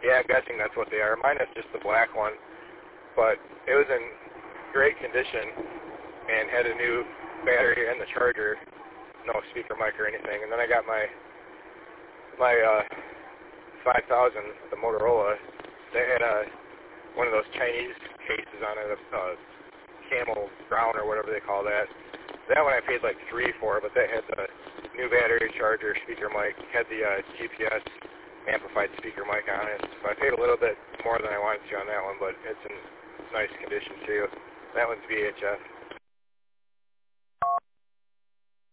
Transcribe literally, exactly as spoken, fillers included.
Yeah, I'm guessing that's what they are. Mine is just the black one, but it was in great condition and had a new battery and the charger, no speaker mic or anything. And then I got my my uh, five thousand, the Motorola. They had a one of those Chinese cases on it, uh, camel brown or whatever they call that. That one I paid like three for, but that had the new battery, charger, speaker mic, had the uh, G P S amplified speaker mic on it. So I paid a little bit more than I wanted to on that one, but it's in nice condition too. That one's V H F.